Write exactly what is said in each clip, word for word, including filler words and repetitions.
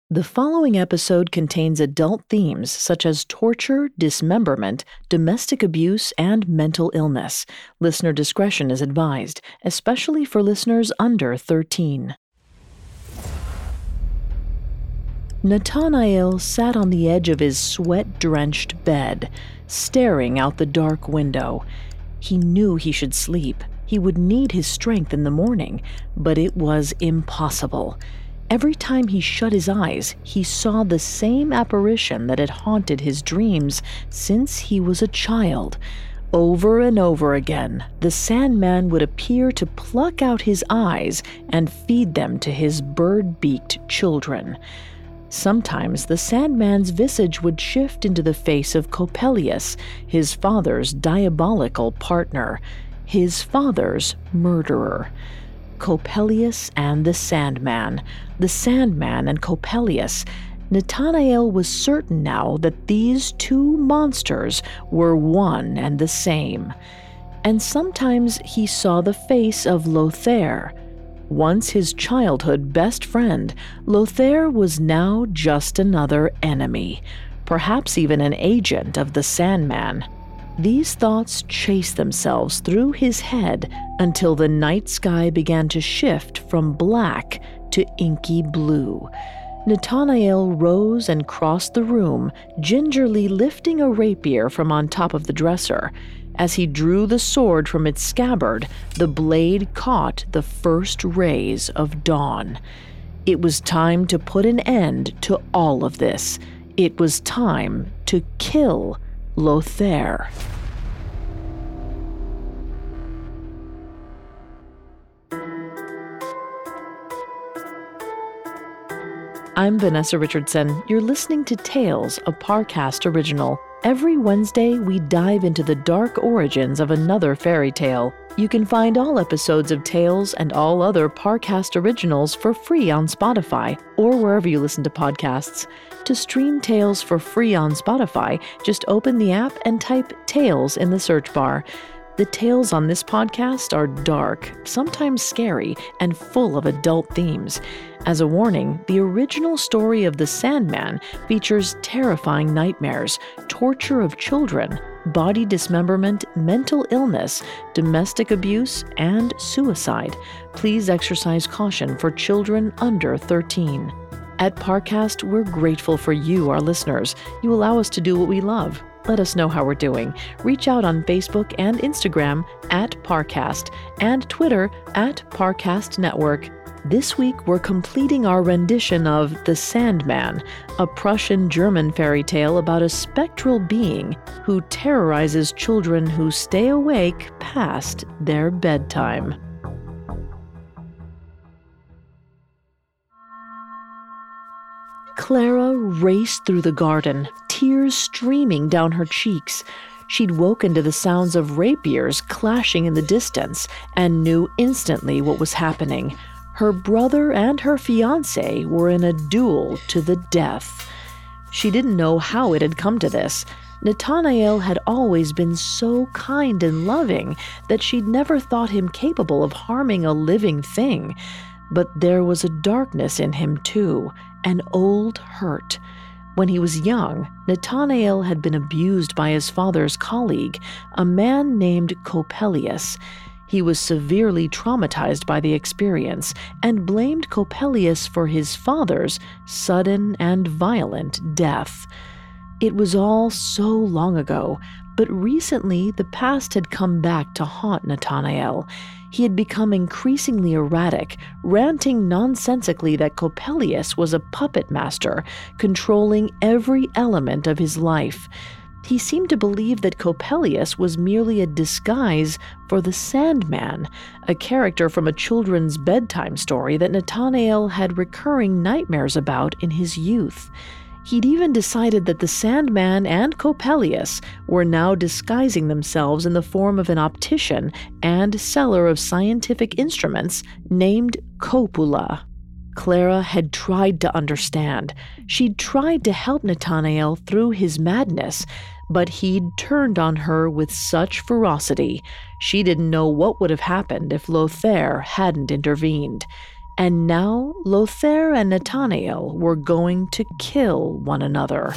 The following episode contains adult themes such as torture, dismemberment, domestic abuse, and mental illness. Listener discretion is advised, especially for listeners under thirteen. Nathanael sat on the edge of his sweat-drenched bed, staring out the dark window. He knew he should sleep. He would need his strength in the morning, but it was impossible. Every time he shut his eyes, he saw the same apparition that had haunted his dreams since he was a child. Over and over again, the Sandman would appear to pluck out his eyes and feed them to his bird-beaked children. Sometimes the Sandman's visage would shift into the face of Coppelius, his father's diabolical partner, his father's murderer. Coppelius and the Sandman, the Sandman and Coppelius. Nathanael was certain now that these two monsters were one and the same. And sometimes he saw the face of Lothair. Once his childhood best friend, Lothair was now just another enemy, perhaps even an agent of the Sandman. These thoughts chased themselves through his head until the night sky began to shift from black to inky blue. Nathanael rose and crossed the room, gingerly lifting a rapier from on top of the dresser. As he drew the sword from its scabbard, the blade caught the first rays of dawn. It was time to put an end to all of this. It was time to kill Lothair. I'm Vanessa Richardson. You're listening to Tales, a Parcast original. Every Wednesday, we dive into the dark origins of another fairy tale. You can find all episodes of Tales and all other Parcast originals for free on Spotify or wherever you listen to podcasts. To stream Tales for free on Spotify, just open the app and type Tales in the search bar. The tales on this podcast are dark, sometimes scary, and full of adult themes. As a warning, the original story of the Sandman features terrifying nightmares, torture of children, body dismemberment, mental illness, domestic abuse, and suicide. Please exercise caution for children under thirteen. At Parcast, we're grateful for you, our listeners. You allow us to do what we love. Let us know how we're doing. Reach out on Facebook and Instagram at Parcast and Twitter at Parcast Network. This week, we're completing our rendition of The Sandman, a Prussian-German fairy tale about a spectral being who terrorizes children who stay awake past their bedtime. Clara raced through the garden, tears streaming down her cheeks. She'd woken to the sounds of rapiers clashing in the distance and knew instantly what was happening. Her brother and her fiancé were in a duel to the death. She didn't know how it had come to this. Nathanael had always been so kind and loving that she'd never thought him capable of harming a living thing. But there was a darkness in him too, an old hurt. When he was young, Nathanael had been abused by his father's colleague, a man named Coppelius. He was severely traumatized by the experience and blamed Coppelius for his father's sudden and violent death. It was all so long ago, but recently the past had come back to haunt Nathanael. He had become increasingly erratic, ranting nonsensically that Coppelius was a puppet master, controlling every element of his life. He seemed to believe that Coppelius was merely a disguise for the Sandman, a character from a children's bedtime story that Nathanael had recurring nightmares about in his youth. He'd even decided that the Sandman and Coppelius were now disguising themselves in the form of an optician and seller of scientific instruments named Copula. Clara had tried to understand. She'd tried to help Nathanael through his madness, but he'd turned on her with such ferocity. She didn't know what would have happened if Lothair hadn't intervened. And now Lothair and Nathanael were going to kill one another.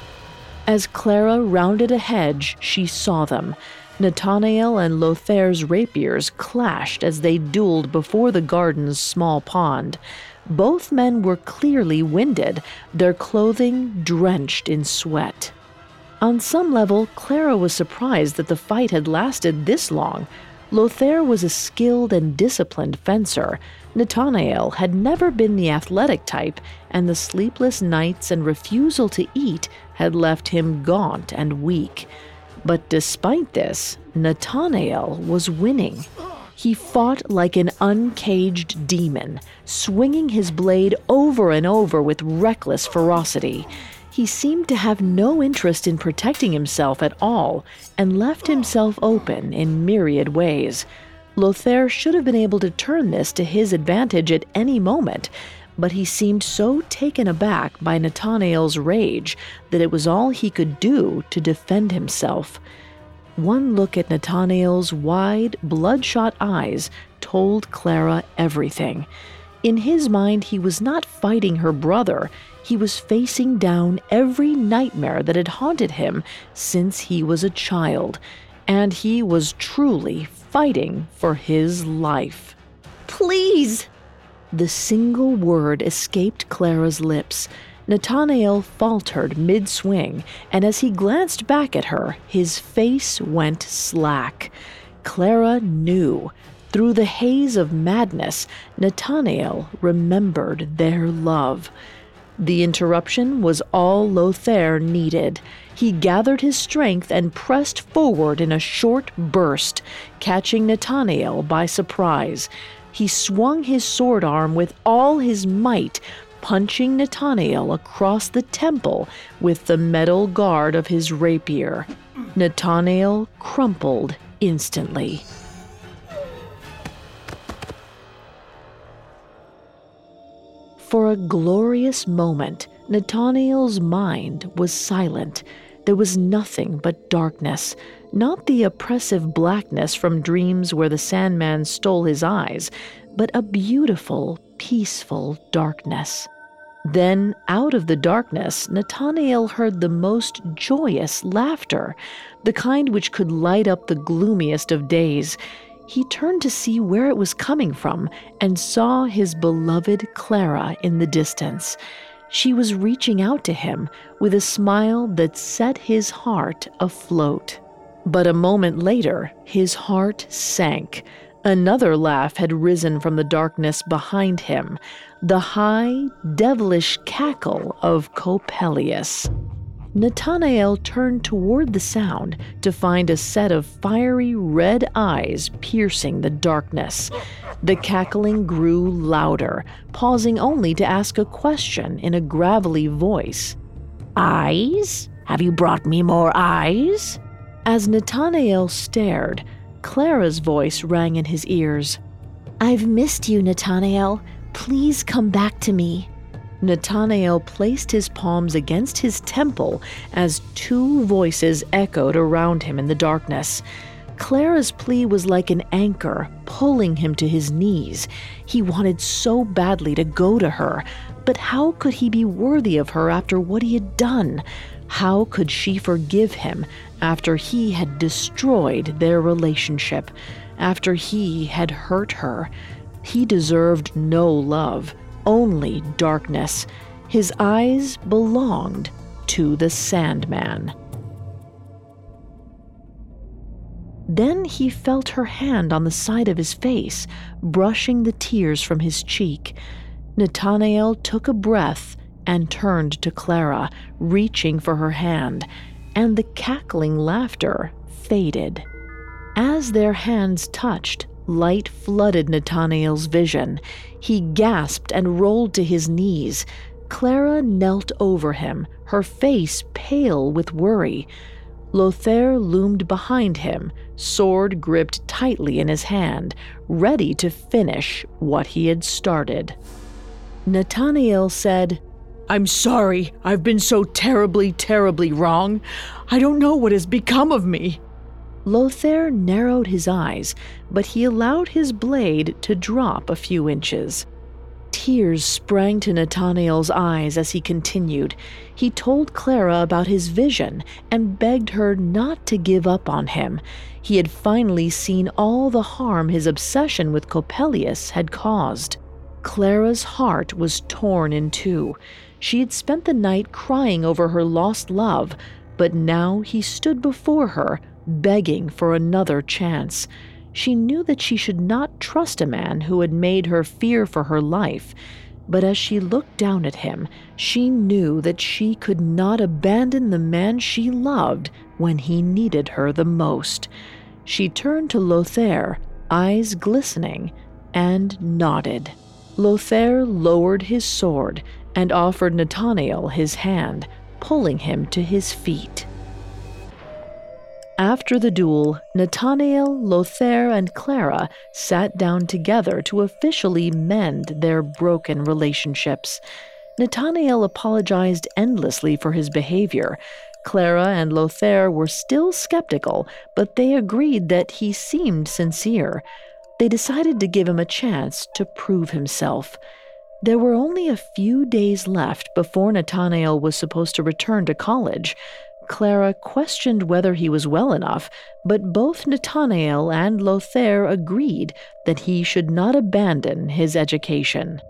As Clara rounded a hedge, she saw them. Nathanael and Lothair's rapiers clashed as they dueled before the garden's small pond. Both men were clearly winded, their clothing drenched in sweat. On some level, Clara was surprised that the fight had lasted this long. Lothair was a skilled and disciplined fencer. Nathanael had never been the athletic type, and the sleepless nights and refusal to eat had left him gaunt and weak. But despite this, Nathanael was winning. He fought like an uncaged demon, swinging his blade over and over with reckless ferocity. He seemed to have no interest in protecting himself at all and left himself open in myriad ways. Lothair should have been able to turn this to his advantage at any moment, but he seemed so taken aback by Nathanael's rage that it was all he could do to defend himself. One look at Nathanael's wide, bloodshot eyes told Clara everything. In his mind, he was not fighting her brother. He was facing down every nightmare that had haunted him since he was a child, and he was truly fighting for his life. "Please!" The single word escaped Clara's lips. Nathanael faltered mid-swing, and as he glanced back at her, his face went slack. Clara knew. Through the haze of madness, Nathanael remembered their love. The interruption was all Lothair needed. He gathered his strength and pressed forward in a short burst, catching Nathanael by surprise. He swung his sword arm with all his might, punching Nathanael across the temple with the metal guard of his rapier. Nathanael crumpled instantly. For a glorious moment, Nathanael's mind was silent. There was nothing but darkness, not the oppressive blackness from dreams where the Sandman stole his eyes, but a beautiful, peaceful darkness. Then, out of the darkness, Nathanael heard the most joyous laughter, the kind which could light up the gloomiest of days. He turned to see where it was coming from and saw his beloved Clara in the distance. She was reaching out to him with a smile that set his heart afloat. But a moment later, his heart sank. Another laugh had risen from the darkness behind him, the high, devilish cackle of Coppelius. Nathanael turned toward the sound to find a set of fiery red eyes piercing the darkness. The cackling grew louder, pausing only to ask a question in a gravelly voice. "Eyes? Have you brought me more eyes?" As Nathanael stared, Clara's voice rang in his ears. "I've missed you, Nathanael. Please come back to me." Nathanael placed his palms against his temple as two voices echoed around him in the darkness. Clara's plea was like an anchor, pulling him to his knees. He wanted so badly to go to her, but how could he be worthy of her after what he had done? How could she forgive him after he had destroyed their relationship, after he had hurt her? He deserved no love, only darkness. His eyes belonged to the Sandman. Then he felt her hand on the side of his face, brushing the tears from his cheek. Nathanael took a breath and turned to Clara, reaching for her hand, and the cackling laughter faded. As their hands touched, light flooded Nathanael's vision. He gasped and rolled to his knees. Clara knelt over him, her face pale with worry. Lothair loomed behind him, sword gripped tightly in his hand, ready to finish what he had started. Nathanael said, "I'm sorry. I've been so terribly, terribly wrong. I don't know what has become of me." Lothair narrowed his eyes, but he allowed his blade to drop a few inches. Tears sprang to Nathaniel's eyes as he continued. He told Clara about his vision and begged her not to give up on him. He had finally seen all the harm his obsession with Coppelius had caused. Clara's heart was torn in two. She had spent the night crying over her lost love, but now he stood before her, begging for another chance. She knew that she should not trust a man who had made her fear for her life, but as she looked down at him, she knew that she could not abandon the man she loved when he needed her the most. She turned to Lothaire, eyes glistening, and nodded. Lothaire lowered his sword and offered Nathaniel his hand, pulling him to his feet. After the duel, Nathaniel, Lothaire, and Clara sat down together to officially mend their broken relationships. Nathaniel apologized endlessly for his behavior. Clara and Lothaire were still skeptical, but they agreed that he seemed sincere. They decided to give him a chance to prove himself. There were only a few days left before Nathaniel was supposed to return to college. Clara questioned whether he was well enough, but both Nathaniel and Lothaire agreed that he should not abandon his education.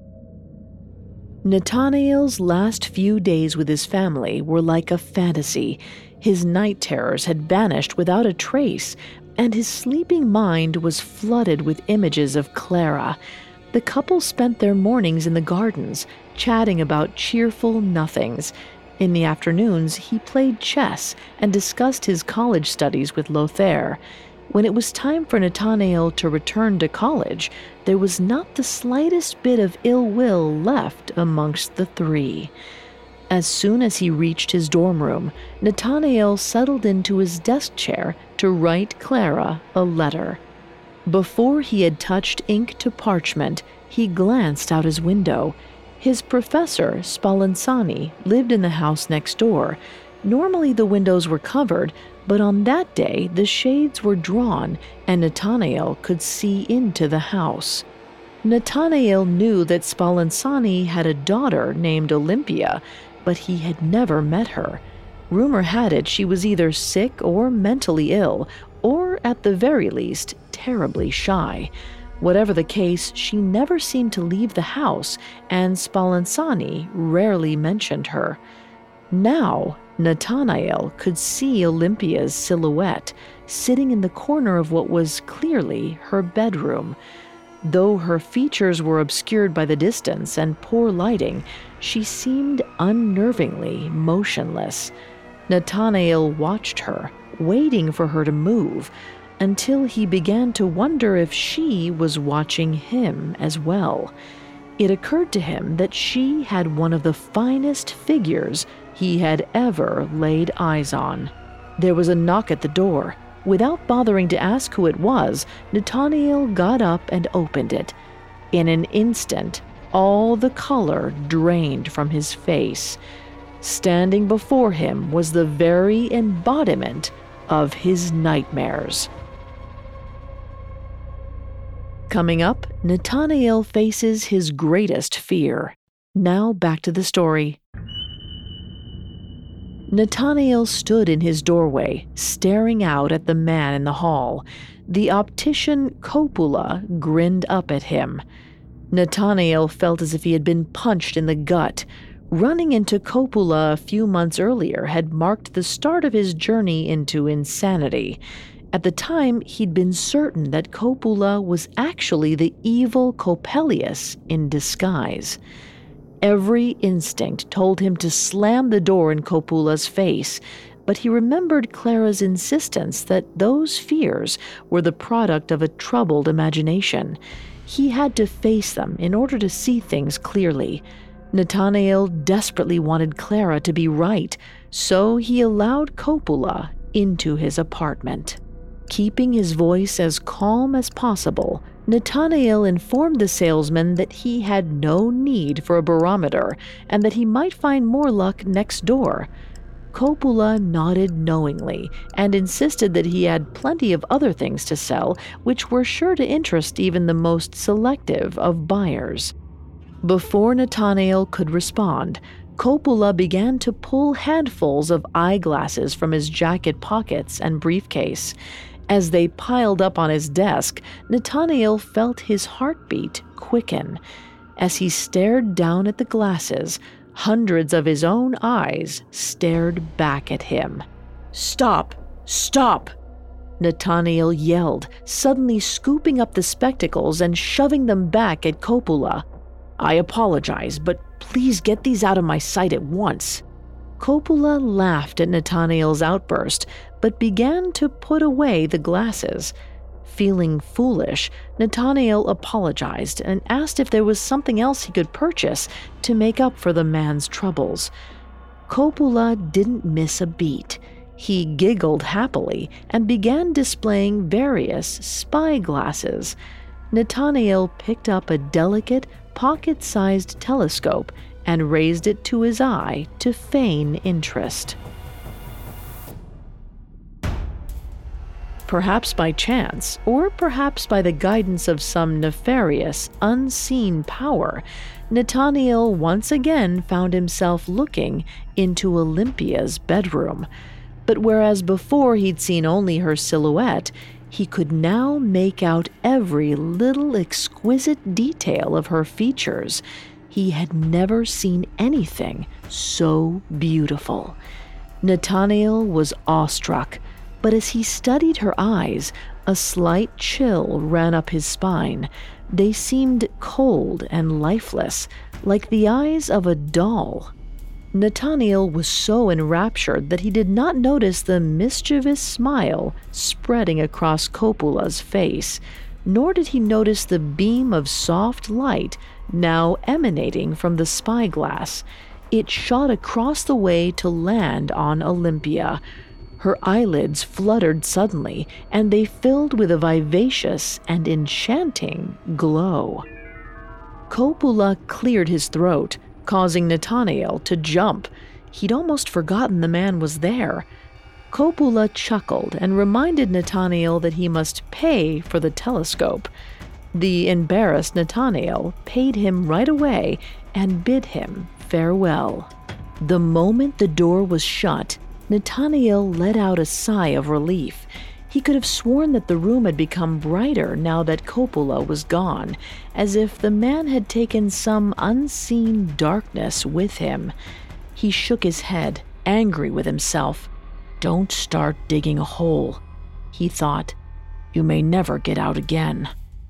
Nathaniel's last few days with his family were like a fantasy. His night terrors had vanished without a trace, and his sleeping mind was flooded with images of Clara. The couple spent their mornings in the gardens, chatting about cheerful nothings. In the afternoons, he played chess and discussed his college studies with Lothaire. When it was time for Nathaniel to return to college, there was not the slightest bit of ill will left amongst the three. As soon as he reached his dorm room, Nathaniel settled into his desk chair to write Clara a letter. Before he had touched ink to parchment, he glanced out his window. His professor, Spallanzani, lived in the house next door. Normally the windows were covered, but on that day the shades were drawn and Nathaniel could see into the house. Nathaniel knew that Spallanzani had a daughter named Olympia, but he had never met her. Rumor had it she was either sick or mentally ill, or at the very least, terribly shy. Whatever the case, she never seemed to leave the house, and Spallanzani rarely mentioned her. Now, Nathaniel could see Olympia's silhouette, sitting in the corner of what was clearly her bedroom. Though her features were obscured by the distance and poor lighting, she seemed unnervingly motionless. Nathaniel watched her, waiting for her to move, until he began to wonder if she was watching him as well. It occurred to him that she had one of the finest figures he had ever laid eyes on. There was a knock at the door. Without bothering to ask who it was, Nathaniel got up and opened it. In an instant, all the color drained from his face. Standing before him was the very embodiment of his nightmares. Coming up, Nathaniel faces his greatest fear. Now back to the story. Nathaniel stood in his doorway, staring out at the man in the hall. The optician Coppola grinned up at him. Nathaniel felt as if he had been punched in the gut. Running into Coppola a few months earlier had marked the start of his journey into insanity. At the time, he'd been certain that Coppola was actually the evil Coppelius in disguise. Every instinct told him to slam the door in Coppola's face, but he remembered Clara's insistence that those fears were the product of a troubled imagination. He had to face them in order to see things clearly. Nathaniel desperately wanted Clara to be right, so he allowed Coppola into his apartment. Keeping his voice as calm as possible, Nathaniel informed the salesman that he had no need for a barometer and that he might find more luck next door. Coppola nodded knowingly and insisted that he had plenty of other things to sell, which were sure to interest even the most selective of buyers. Before Nathaniel could respond, Coppola began to pull handfuls of eyeglasses from his jacket pockets and briefcase. As they piled up on his desk, Nathaniel felt his heartbeat quicken. As he stared down at the glasses, hundreds of his own eyes stared back at him. "Stop! Stop!" Nathaniel yelled, suddenly scooping up the spectacles and shoving them back at Coppola. "I apologize, but please get these out of my sight at once." Coppola laughed at Nathaniel's outburst, but began to put away the glasses. Feeling foolish, Nathaniel apologized and asked if there was something else he could purchase to make up for the man's troubles. Coppola didn't miss a beat. He giggled happily and began displaying various spy glasses. Nathaniel picked up a delicate, pocket-sized telescope and raised it to his eye to feign interest. Perhaps by chance, or perhaps by the guidance of some nefarious, unseen power, Nathaniel once again found himself looking into Olympia's bedroom. But whereas before he'd seen only her silhouette, he could now make out every little exquisite detail of her features. He had never seen anything so beautiful. Nathaniel was awestruck, but as he studied her eyes, a slight chill ran up his spine. They seemed cold and lifeless, like the eyes of a doll. Nathaniel was so enraptured that he did not notice the mischievous smile spreading across Coppola's face, nor did he notice the beam of soft light now emanating from the spyglass. It shot across the way to land on Olympia. Her eyelids fluttered suddenly, and they filled with a vivacious and enchanting glow. Coppola cleared his throat, causing Nathaniel to jump. He'd almost forgotten the man was there. Coppola chuckled and reminded Nathaniel that he must pay for the telescope. The embarrassed Nathaniel paid him right away and bid him farewell. The moment the door was shut, Nathaniel let out a sigh of relief. He could have sworn that the room had become brighter now that Coppola was gone, as if the man had taken some unseen darkness with him. He shook his head, angry with himself. "Don't start digging a hole," he thought. "You may never get out again."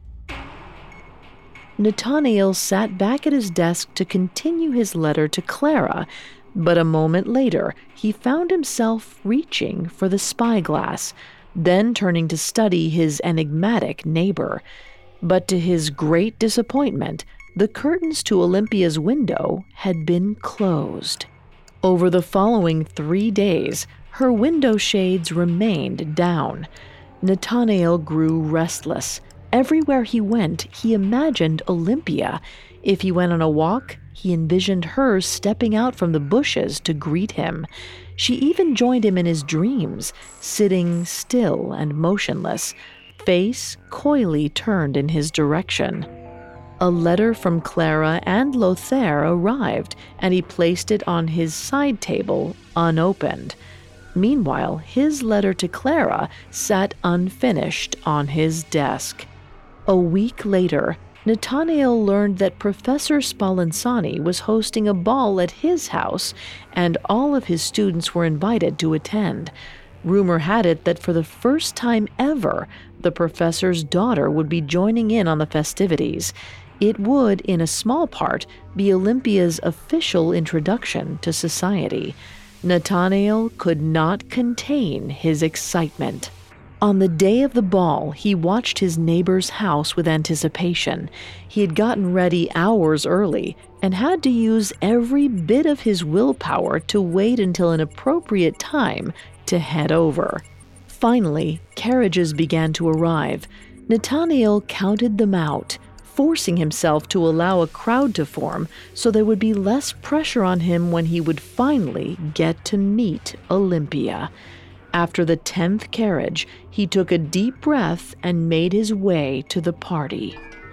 Nathaniel sat back at his desk to continue his letter to Clara, but a moment later he found himself reaching for the spyglass, then turning to study his enigmatic neighbor. But to his great disappointment, the curtains to Olympia's window had been closed. Over the following three days, her window shades remained down. Nathaniel grew restless. Everywhere he went, he imagined Olympia. If he went on a walk, he envisioned her stepping out from the bushes to greet him. She even joined him in his dreams, sitting still and motionless, face coyly turned in his direction. A letter from Clara and Lothaire arrived, and he placed it on his side table, unopened. Meanwhile, his letter to Clara sat unfinished on his desk. A week later, Nathaniel learned that Professor Spallanzani was hosting a ball at his house, and all of his students were invited to attend. Rumor had it that for the first time ever, the professor's daughter would be joining in on the festivities. It would, in a small part, be Olympia's official introduction to society. Nathaniel could not contain his excitement. On the day of the ball, he watched his neighbor's house with anticipation. He had gotten ready hours early and had to use every bit of his willpower to wait until an appropriate time to head over. Finally, carriages began to arrive. Nathaniel counted them out, forcing himself to allow a crowd to form so there would be less pressure on him when he would finally get to meet Olympia. After the tenth carriage, he took a deep breath and made his way to the party.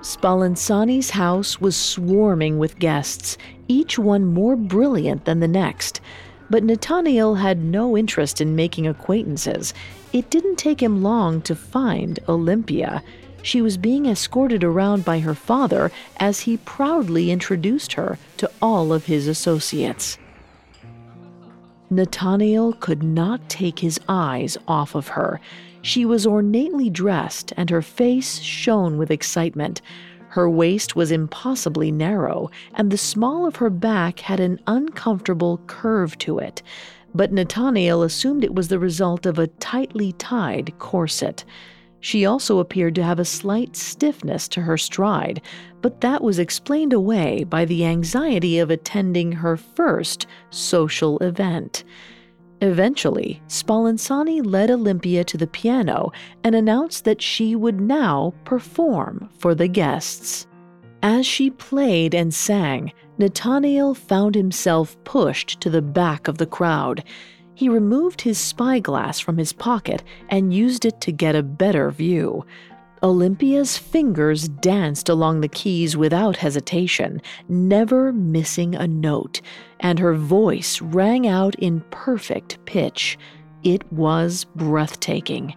Spallanzani's house was swarming with guests, each one more brilliant than the next. But Nathaniel had no interest in making acquaintances. It didn't take him long to find Olympia. She was being escorted around by her father as he proudly introduced her to all of his associates. Nathaniel could not take his eyes off of her. She was ornately dressed, and her face shone with excitement. Her waist was impossibly narrow, and the small of her back had an uncomfortable curve to it. But Nathaniel assumed it was the result of a tightly tied corset. She also appeared to have a slight stiffness to her stride, but that was explained away by the anxiety of attending her first social event. Eventually, Spallanzani led Olympia to the piano and announced that she would now perform for the guests. As she played and sang, Nathaniel found himself pushed to the back of the crowd. He removed his spyglass from his pocket and used it to get a better view. Olympia's fingers danced along the keys without hesitation, never missing a note, and her voice rang out in perfect pitch. It was breathtaking.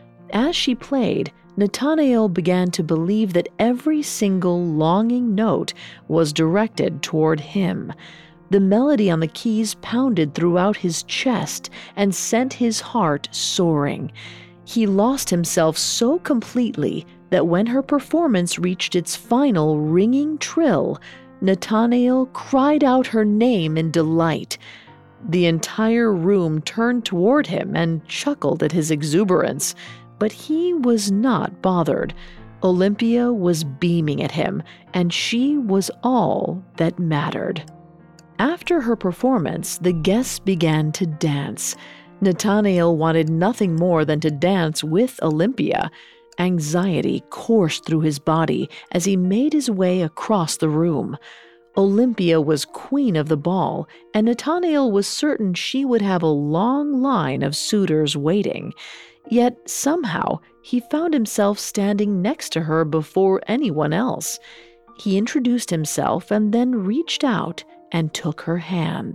As she played, Nathaniel began to believe that every single longing note was directed toward him. The melody on the keys pounded throughout his chest and sent his heart soaring. He lost himself so completely that when her performance reached its final ringing trill, Nathaniel cried out her name in delight. The entire room turned toward him and chuckled at his exuberance, but he was not bothered. Olympia was beaming at him, and she was all that mattered. After her performance, the guests began to dance. Nathaniel wanted nothing more than to dance with Olympia. Anxiety coursed through his body as he made his way across the room. Olympia was queen of the ball, and Nathaniel was certain she would have a long line of suitors waiting. Yet somehow he found himself standing next to her before anyone else. He introduced himself and then reached out and took her hand.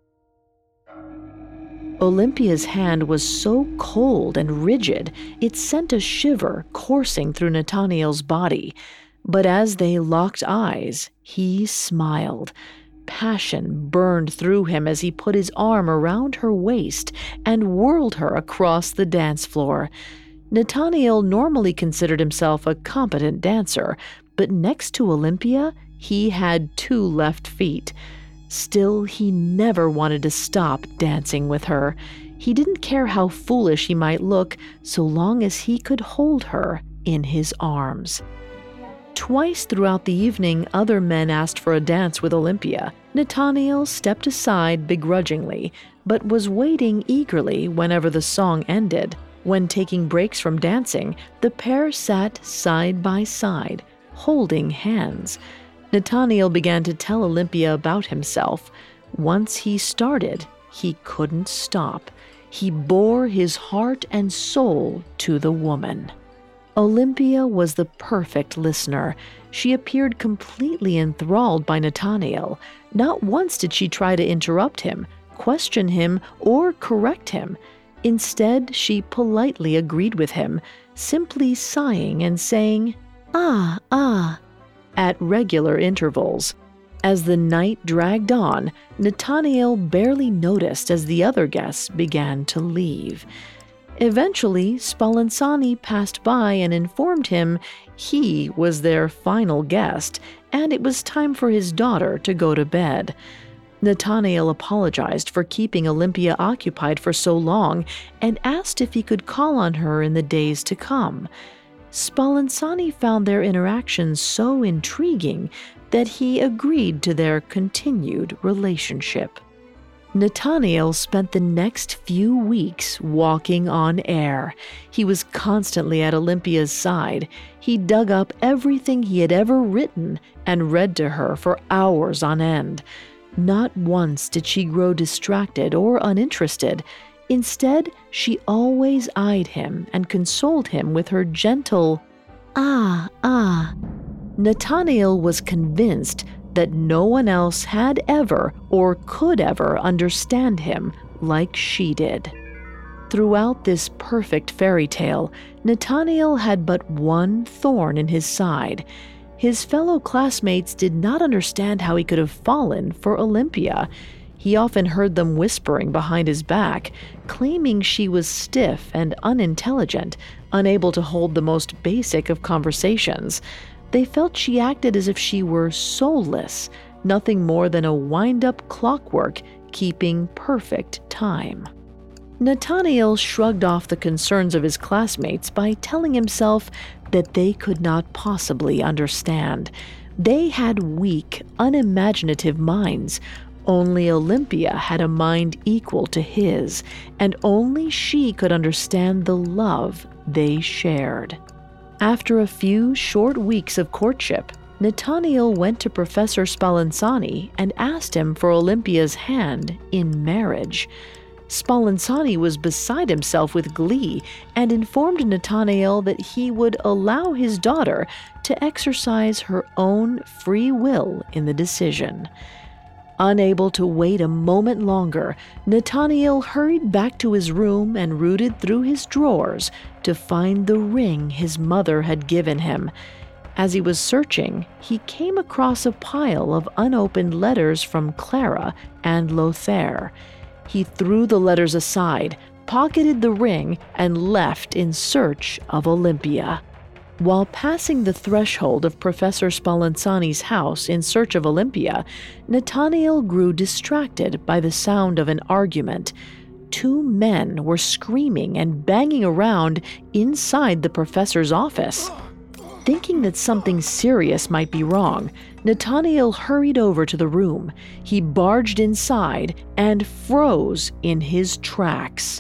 Olympia's hand was so cold and rigid, it sent a shiver coursing through Nathaniel's body. But as they locked eyes, he smiled. Passion burned through him as he put his arm around her waist and whirled her across the dance floor. Nathaniel normally considered himself a competent dancer, but next to Olympia, he had two left feet. Still, he never wanted to stop dancing with her. He didn't care how foolish he might look, so long as he could hold her in his arms. Twice throughout the evening, other men asked for a dance with Olympia. Nathaniel stepped aside begrudgingly, but was waiting eagerly whenever the song ended. When taking breaks from dancing, the pair sat side by side, holding hands. Nathaniel began to tell Olympia about himself. Once he started, he couldn't stop. He bore his heart and soul to the woman. Olympia was the perfect listener. She appeared completely enthralled by Nathaniel. Not once did she try to interrupt him, question him, or correct him. Instead, she politely agreed with him, simply sighing and saying, "Ah, ah," at regular intervals. As the night dragged on, Nathaniel barely noticed as the other guests began to leave. Eventually, Spallanzani passed by and informed him he was their final guest, and it was time for his daughter to go to bed. Nathaniel apologized for keeping Olympia occupied for so long and asked if he could call on her in the days to come. Spallanzani found their interaction so intriguing that he agreed to their continued relationship. Nathaniel spent the next few weeks walking on air. He was constantly at Olympia's side. He dug up everything he had ever written and read to her for hours on end. Not once did she grow distracted or uninterested. Instead, she always eyed him and consoled him with her gentle, "Ah, ah." Nathaniel was convinced that no one else had ever or could ever understand him like she did. Throughout this perfect fairy tale, Nathaniel had but one thorn in his side. His fellow classmates did not understand how he could have fallen for Olympia. He often heard them whispering behind his back, claiming she was stiff and unintelligent, unable to hold the most basic of conversations. They felt she acted as if she were soulless, nothing more than a wind-up clockwork keeping perfect time. Nathaniel shrugged off the concerns of his classmates by telling himself that they could not possibly understand. They had weak, unimaginative minds. Only Olympia had a mind equal to his, and only she could understand the love they shared. After a few short weeks of courtship, Nathaniel went to Professor Spallanzani and asked him for Olympia's hand in marriage. Spallanzani was beside himself with glee and informed Nathaniel that he would allow his daughter to exercise her own free will in the decision. Unable to wait a moment longer, Nathaniel hurried back to his room and rooted through his drawers to find the ring his mother had given him. As he was searching, he came across a pile of unopened letters from Clara and Lothair. He threw the letters aside, pocketed the ring, and left in search of Olympia. While passing the threshold of Professor Spallanzani's house in search of Olympia, Nathaniel grew distracted by the sound of an argument. Two men were screaming and banging around inside the professor's office. Thinking that something serious might be wrong, Nathaniel hurried over to the room. He barged inside and froze in his tracks.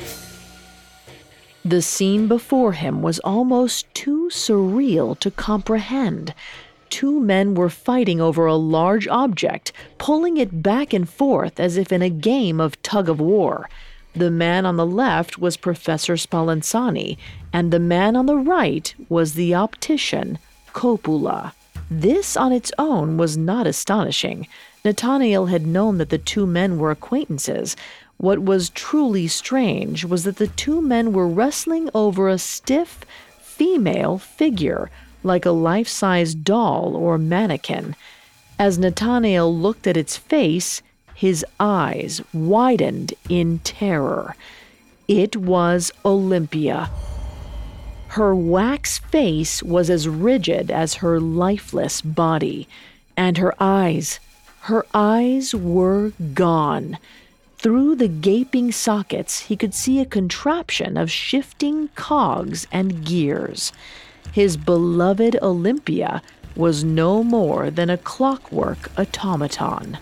The scene before him was almost too surreal to comprehend. Two men were fighting over a large object, pulling it back and forth as if in a game of tug-of-war. The man on the left was Professor Spallanzani, and the man on the right was the optician, Coppola. This on its own was not astonishing. Nathaniel had known that the two men were acquaintances. What was truly strange was that the two men were wrestling over a stiff, female figure, like a life-size doll or mannequin. As Nathaniel looked at its face, his eyes widened in terror. It was Olympia. Her wax face was as rigid as her lifeless body, and her eyes, her eyes were gone. Through the gaping sockets, he could see a contraption of shifting cogs and gears. His beloved Olympia was no more than a clockwork automaton.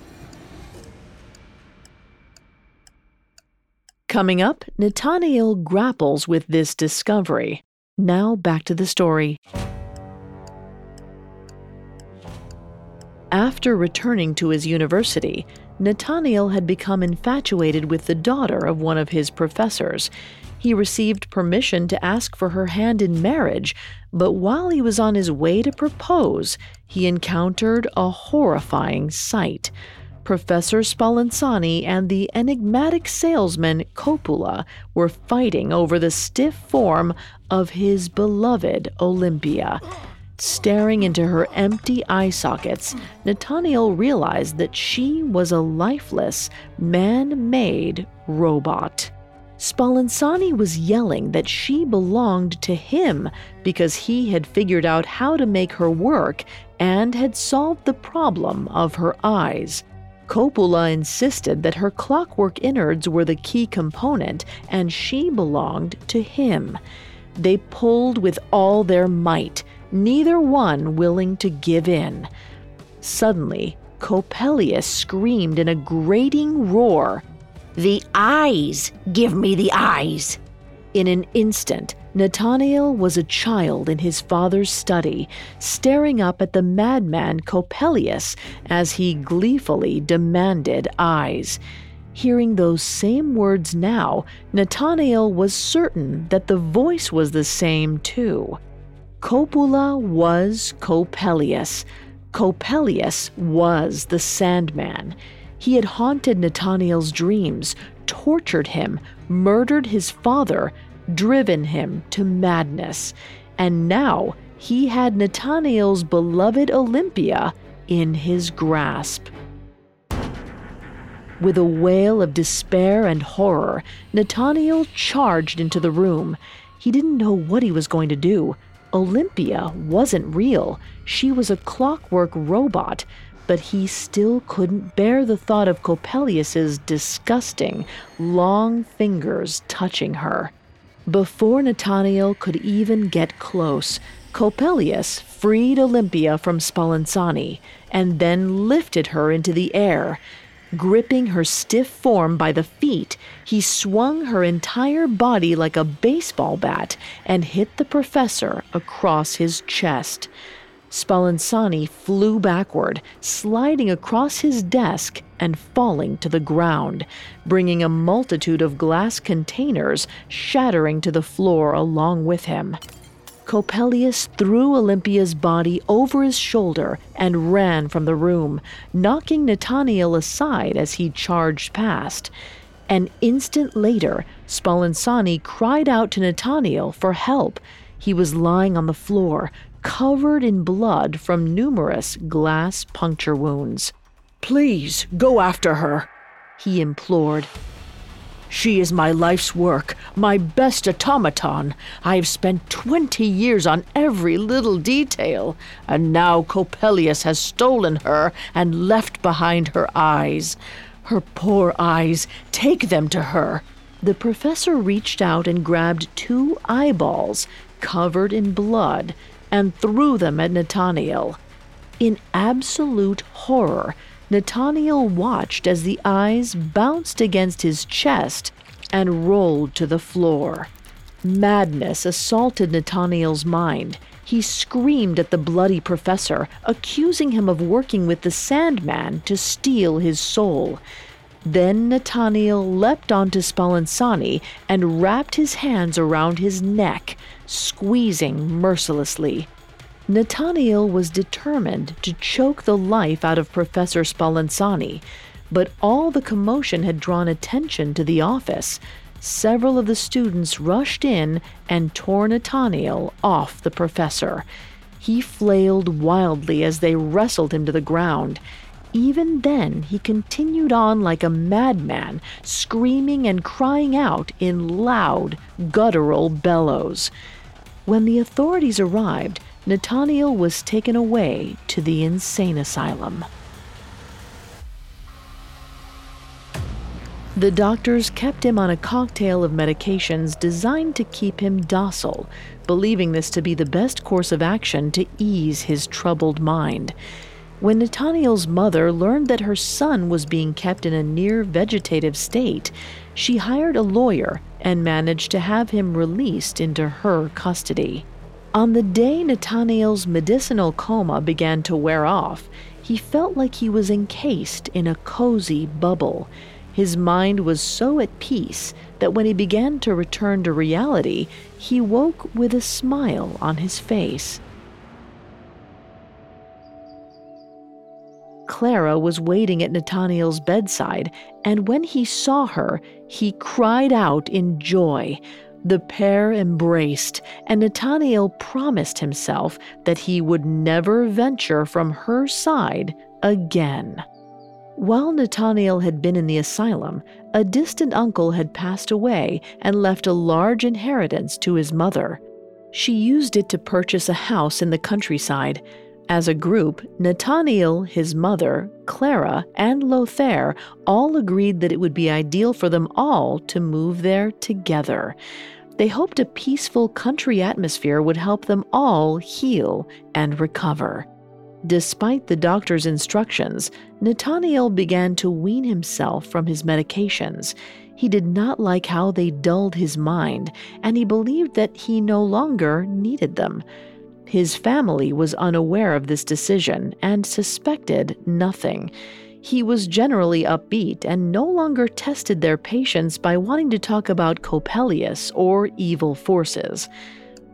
Coming up, Nathaniel grapples with this discovery. Now back to the story. After returning to his university, Nathaniel had become infatuated with the daughter of one of his professors. He received permission to ask for her hand in marriage, but while he was on his way to propose, he encountered a horrifying sight. Professor Spallanzani and the enigmatic salesman Coppola were fighting over the stiff form of his beloved Olympia. Staring into her empty eye sockets, Nathaniel realized that she was a lifeless, man-made robot. Spallanzani was yelling that she belonged to him because he had figured out how to make her work and had solved the problem of her eyes. Coppola insisted that her clockwork innards were the key component and she belonged to him. They pulled with all their might, neither one willing to give in. Suddenly, Coppelius screamed in a grating roar, "The eyes! Give me the eyes!" In an instant, Nathaniel was a child in his father's study, staring up at the madman Coppelius as he gleefully demanded eyes. Hearing those same words now, Nathaniel was certain that the voice was the same too. Copula was Coppelius. Coppelius was the Sandman. He had haunted Nathaniel's dreams, tortured him, murdered his father, driven him to madness. And now he had Nathaniel's beloved Olympia in his grasp. With a wail of despair and horror, Nathaniel charged into the room. He didn't know what he was going to do. Olympia wasn't real. She was a clockwork robot, but he still couldn't bear the thought of Coppelius's disgusting, long fingers touching her. Before Nathaniel could even get close, Coppelius freed Olympia from Spallanzani and then lifted her into the air. Gripping her stiff form by the feet, he swung her entire body like a baseball bat and hit the professor across his chest. Spallanzani flew backward, sliding across his desk and falling to the ground, bringing a multitude of glass containers shattering to the floor along with him. Coppelius threw Olympia's body over his shoulder and ran from the room, knocking Nathaniel aside as he charged past. An instant later, Spallanzani cried out to Nathaniel for help. He was lying on the floor, covered in blood from numerous glass puncture wounds. "Please, go after her," he implored. "She is my life's work, my best automaton. I have spent twenty years on every little detail, and now Coppelius has stolen her and left behind her eyes. Her poor eyes, take them to her." The professor reached out and grabbed two eyeballs covered in blood and threw them at Nathaniel. In absolute horror, Nathaniel watched as the eyes bounced against his chest and rolled to the floor. Madness assaulted Nathaniel's mind. He screamed at the bloody professor, accusing him of working with the Sandman to steal his soul. Then Nathaniel leapt onto Spallanzani and wrapped his hands around his neck, squeezing mercilessly. Nathaniel was determined to choke the life out of Professor Spallanzani, but all the commotion had drawn attention to the office. Several of the students rushed in and tore Nathaniel off the professor. He flailed wildly as they wrestled him to the ground. Even then, he continued on like a madman, screaming and crying out in loud, guttural bellows. When the authorities arrived, Nathaniel was taken away to the insane asylum. The doctors kept him on a cocktail of medications designed to keep him docile, believing this to be the best course of action to ease his troubled mind. When Nathaniel's mother learned that her son was being kept in a near-vegetative state, she hired a lawyer and managed to have him released into her custody. On the day Nathaniel's medicinal coma began to wear off, he felt like he was encased in a cozy bubble. His mind was so at peace that when he began to return to reality, he woke with a smile on his face. Clara was waiting at Nathaniel's bedside, and when he saw her, he cried out in joy. The pair embraced, and Nathaniel promised himself that he would never venture from her side again. While Nathaniel had been in the asylum, a distant uncle had passed away and left a large inheritance to his mother. She used it to purchase a house in the countryside. As a group, Nathaniel, his mother, Clara, and Lothair all agreed that it would be ideal for them all to move there together. They hoped a peaceful country atmosphere would help them all heal and recover. Despite the doctor's instructions, Nathaniel began to wean himself from his medications. He did not like how they dulled his mind, and he believed that he no longer needed them. His family was unaware of this decision and suspected nothing. He was generally upbeat and no longer tested their patience by wanting to talk about Coppelius or evil forces.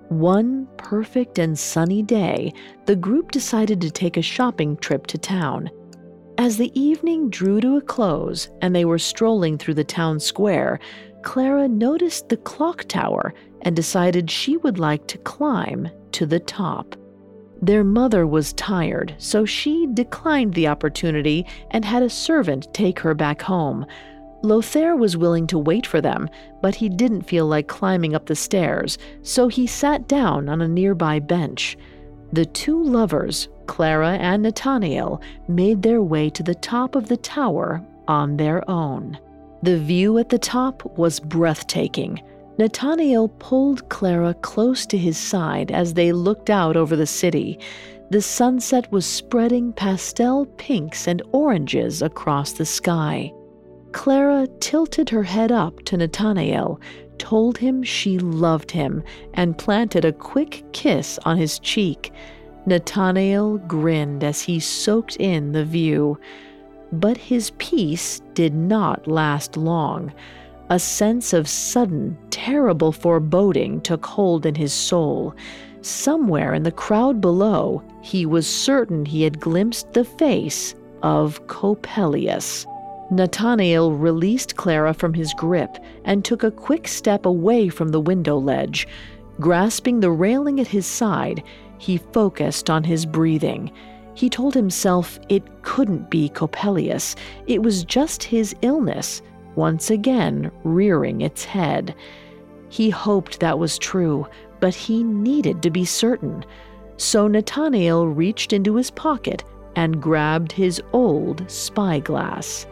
One perfect and sunny day, the group decided to take a shopping trip to town. As the evening drew to a close and they were strolling through the town square, Clara noticed the clock tower and decided she would like to climb to the top. Their mother was tired, so she declined the opportunity and had a servant take her back home. Lothair was willing to wait for them, but he didn't feel like climbing up the stairs, so he sat down on a nearby bench. The two lovers, Clara and Nathaniel, made their way to the top of the tower on their own. The view at the top was breathtaking. Nathaniel pulled Clara close to his side as they looked out over the city. The sunset was spreading pastel pinks and oranges across the sky. Clara tilted her head up to Nathaniel, told him she loved him, and planted a quick kiss on his cheek. Nathaniel grinned as he soaked in the view. But his peace did not last long. A sense of sudden, terrible foreboding took hold in his soul. Somewhere in the crowd below, he was certain he had glimpsed the face of Coppelius. Nathaniel released Clara from his grip and took a quick step away from the window ledge. Grasping the railing at his side, he focused on his breathing. He told himself it couldn't be Coppelius. It was just his illness, once again rearing its head. He hoped that was true, but he needed to be certain. So Nathaniel reached into his pocket and grabbed his old spyglass.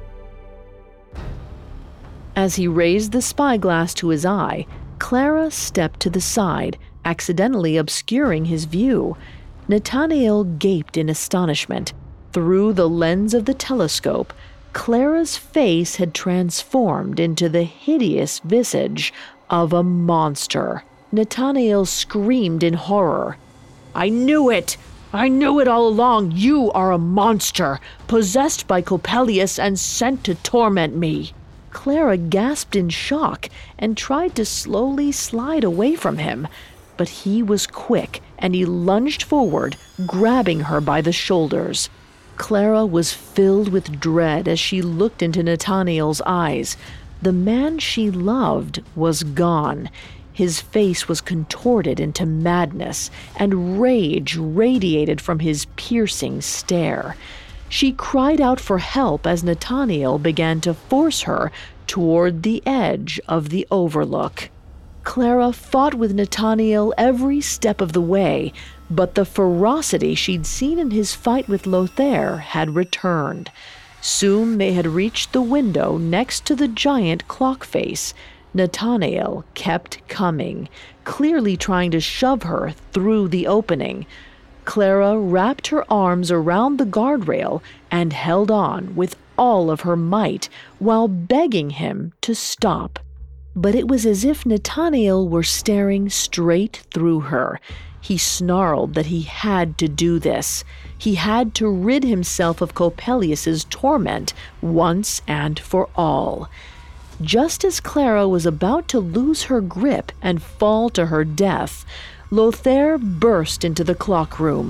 As he raised the spyglass to his eye, Clara stepped to the side, accidentally obscuring his view. Nathaniel gaped in astonishment. Through the lens of the telescope, Clara's face had transformed into the hideous visage of a monster. Nathaniel screamed in horror. "I knew it! I knew it all along! You are a monster, possessed by Coppelius and sent to torment me!" Clara gasped in shock and tried to slowly slide away from him, but he was quick and he lunged forward, grabbing her by the shoulders. Clara was filled with dread as she looked into Nathaniel's eyes. The man she loved was gone. His face was contorted into madness, and rage radiated from his piercing stare. She cried out for help as Nathaniel began to force her toward the edge of the overlook. Clara fought with Nathaniel every step of the way, but the ferocity she'd seen in his fight with Lothair had returned. Soon they had reached the window next to the giant clock face. Nathaniel kept coming, clearly trying to shove her through the opening. Clara wrapped her arms around the guardrail and held on with all of her might while begging him to stop. But it was as if Nathaniel were staring straight through her. He snarled that he had to do this. He had to rid himself of Coppelius's torment once and for all. Just as Clara was about to lose her grip and fall to her death, Lothair burst into the clock room.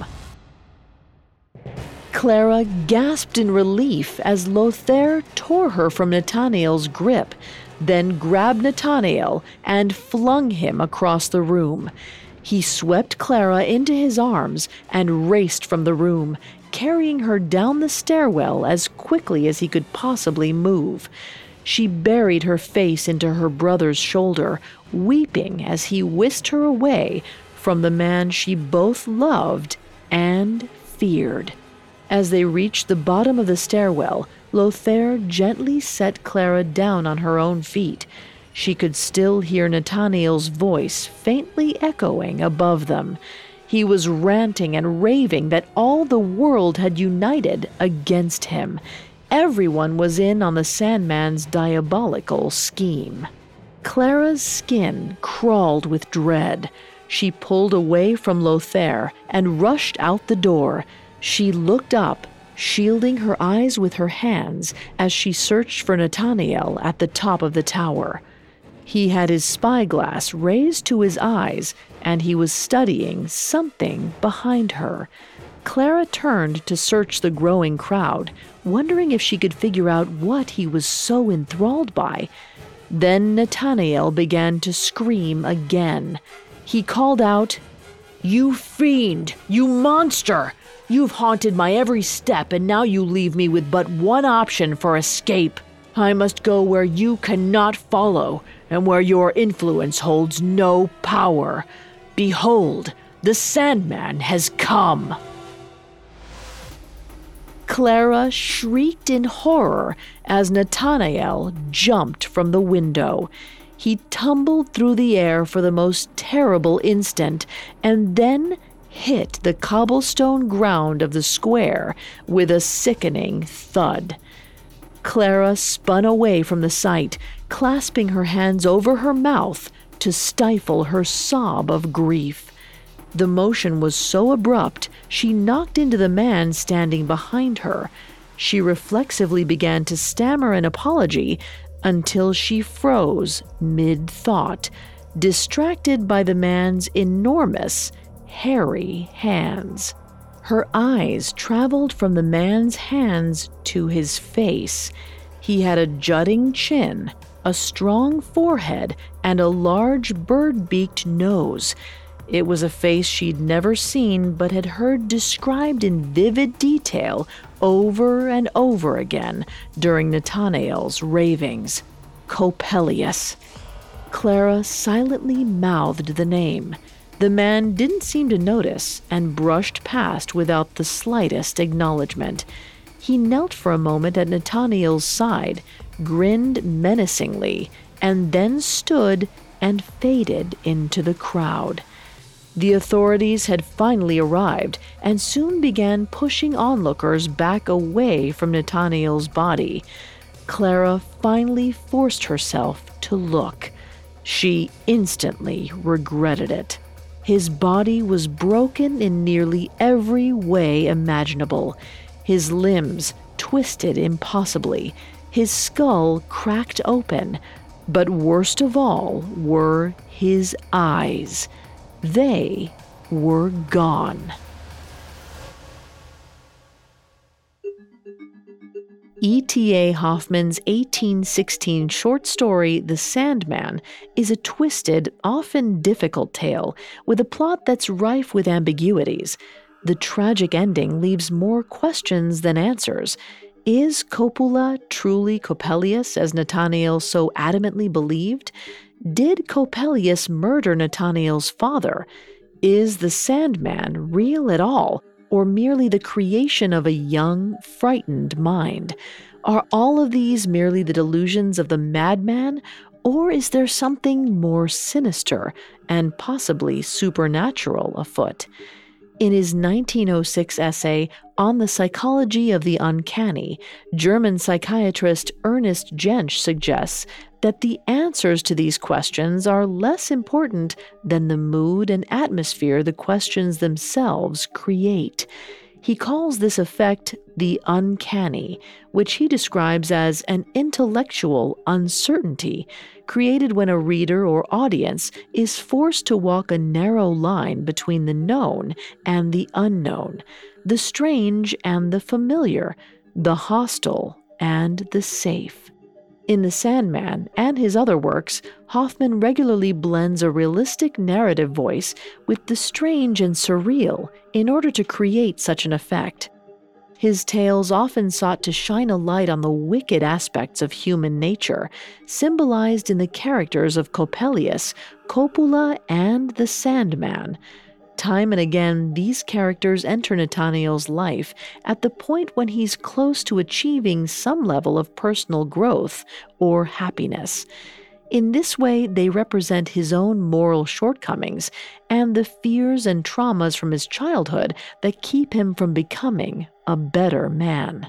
Clara gasped in relief as Lothair tore her from Nathaniel's grip, then grabbed Nathaniel and flung him across the room. He swept Clara into his arms and raced from the room, carrying her down the stairwell as quickly as he could possibly move. She buried her face into her brother's shoulder, weeping as he whisked her away from the man she both loved and feared. As they reached the bottom of the stairwell, Lothair gently set Clara down on her own feet. She could still hear Nathaniel's voice faintly echoing above them. He was ranting and raving that all the world had united against him. Everyone was in on the Sandman's diabolical scheme. Clara's skin crawled with dread. She pulled away from Lothair and rushed out the door. She looked up, shielding her eyes with her hands as she searched for Nathaniel at the top of the tower. He had his spyglass raised to his eyes, and he was studying something behind her. Clara turned to search the growing crowd, wondering if she could figure out what he was so enthralled by. Then Nathaniel began to scream again. He called out, "You fiend! You monster! You've haunted my every step, and now you leave me with but one option for escape. I must go where you cannot follow, and where your influence holds no power. Behold, the Sandman has come." Clara shrieked in horror as Nathaniel jumped from the window. He tumbled through the air for the most terrible instant, and then hit the cobblestone ground of the square with a sickening thud. Clara spun away from the sight, clasping her hands over her mouth to stifle her sob of grief. The motion was so abrupt, she knocked into the man standing behind her. She reflexively began to stammer an apology until she froze mid-thought, distracted by the man's enormous, hairy hands. Her eyes traveled from the man's hands to his face. He had a jutting chin, a strong forehead, and a large bird-beaked nose. It was a face she'd never seen but had heard described in vivid detail over and over again during Nathaniel's ravings. Coppelius. Clara silently mouthed the name. The man didn't seem to notice and brushed past without the slightest acknowledgement. He knelt for a moment at Nathaniel's side, grinned menacingly, and then stood and faded into the crowd. The authorities had finally arrived and soon began pushing onlookers back away from Nathaniel's body. Clara finally forced herself to look. She instantly regretted it. His body was broken in nearly every way imaginable. His limbs twisted impossibly, his skull cracked open, but worst of all were his eyes. They were gone. E T A Hoffmann's eighteen sixteen short story, The Sandman, is a twisted, often difficult tale with a plot that's rife with ambiguities. The tragic ending leaves more questions than answers. Is Coppola truly Coppelius, as Nathaniel so adamantly believed? Did Coppelius murder Nathaniel's father? Is the Sandman real at all, or merely the creation of a young, frightened mind? Are all of these merely the delusions of the madman, or is there something more sinister and possibly supernatural afoot? In his nineteen oh six essay on the psychology of the uncanny, German psychiatrist Ernest Jentsch suggests that the answers to these questions are less important than the mood and atmosphere the questions themselves create. He calls this effect the uncanny, which he describes as an intellectual uncertainty created when a reader or audience is forced to walk a narrow line between the known and the unknown, the strange and the familiar, the hostile and the safe. In The Sandman and his other works, Hoffmann regularly blends a realistic narrative voice with the strange and surreal in order to create such an effect. His tales often sought to shine a light on the wicked aspects of human nature, symbolized in the characters of Coppelius, Coppola, and the Sandman. Time and again, these characters enter Nathaniel's life at the point when he's close to achieving some level of personal growth or happiness. In this way, they represent his own moral shortcomings and the fears and traumas from his childhood that keep him from becoming a better man.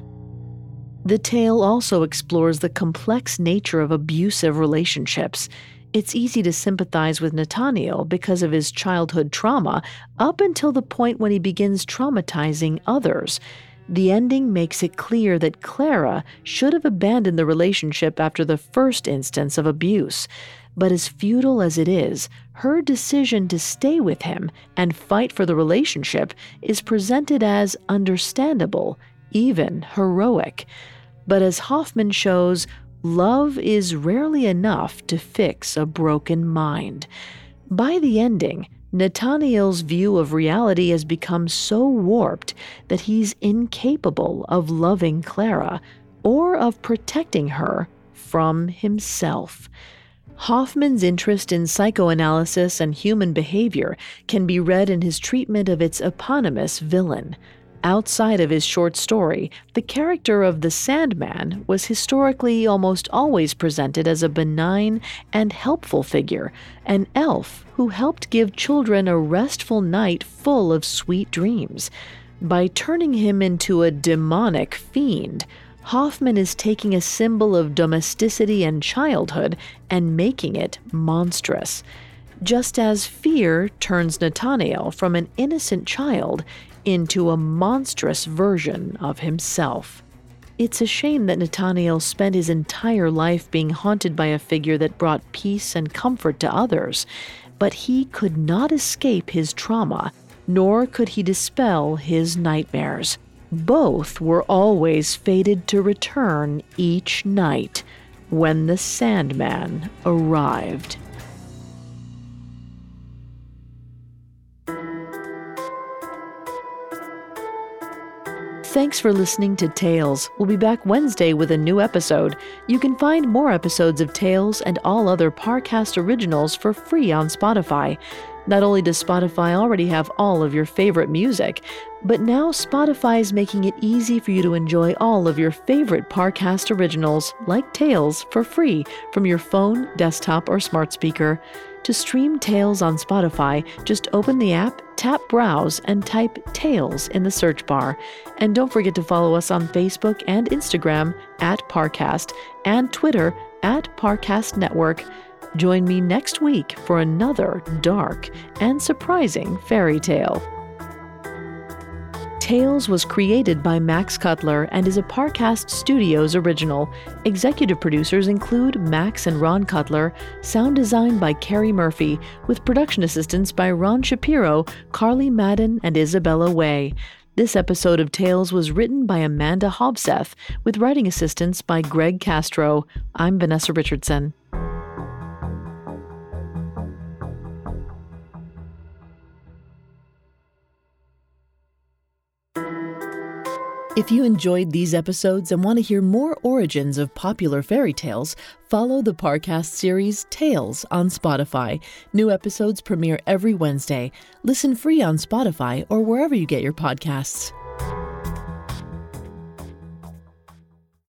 The tale also explores the complex nature of abusive relationships. It's easy to sympathize with Nathaniel because of his childhood trauma up until the point when he begins traumatizing others. The ending makes it clear that Clara should have abandoned the relationship after the first instance of abuse. But as futile as it is, her decision to stay with him and fight for the relationship is presented as understandable, even heroic. But as Hoffman shows, love is rarely enough to fix a broken mind. By the ending, Nathaniel's view of reality has become so warped that he's incapable of loving Clara or of protecting her from himself. Hoffman's interest in psychoanalysis and human behavior can be read in his treatment of its eponymous villain. Outside of his short story, the character of the Sandman was historically almost always presented as a benign and helpful figure, an elf who helped give children a restful night full of sweet dreams. By turning him into a demonic fiend, Hoffman is taking a symbol of domesticity and childhood and making it monstrous. Just as fear turns Nathaniel from an innocent child into a monstrous version of himself. It's a shame that Nathaniel spent his entire life being haunted by a figure that brought peace and comfort to others, but he could not escape his trauma, nor could he dispel his nightmares. Both were always fated to return each night when the Sandman arrived. Thanks for listening to Tales. We'll be back Wednesday with a new episode. You can find more episodes of Tales and all other Parcast originals for free on Spotify. Not only does Spotify already have all of your favorite music, but now Spotify is making it easy for you to enjoy all of your favorite Parcast originals, like Tales, for free from your phone, desktop, or smart speaker. To stream Tales on Spotify, just open the app, tap Browse, and type Tales in the search bar. And don't forget to follow us on Facebook and Instagram at Parcast and Twitter at Parcast Network. Join me next week for another dark and surprising fairy tale. Tales was created by Max Cutler and is a Parcast Studios original. Executive producers include Max and Ron Cutler, sound design by Carrie Murphy, with production assistance by Ron Shapiro, Carly Madden, and Isabella Way. This episode of Tales was written by Amanda Hobseth, with writing assistance by Greg Castro. I'm Vanessa Richardson. If you enjoyed these episodes and want to hear more origins of popular fairy tales, follow the Parcast series Tales on Spotify. New episodes premiere every Wednesday. Listen free on Spotify or wherever you get your podcasts.